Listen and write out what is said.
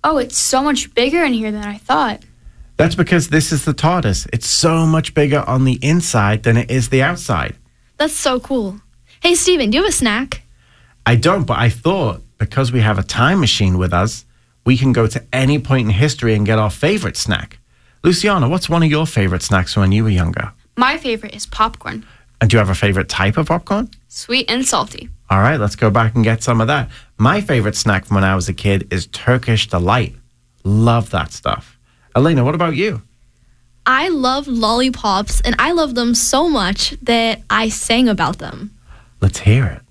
Oh, it's so much bigger in here than I thought. That's because this is the TARDIS. It's so much bigger on the inside than it is the outside. That's so cool. Hey, Steven, do you have a snack? I don't, but I thought because we have a time machine with us, we can go to any point in history and get our favorite snack. Luciana, what's one of your favorite snacks from when you were younger? My favorite is popcorn. And do you have a favorite type of popcorn? Sweet and salty. All right, let's go back and get some of that. My favorite snack from when I was a kid is Turkish Delight. Love that stuff. Elena, what about you? I love lollipops, and I love them so much that I sang about them. Let's hear it.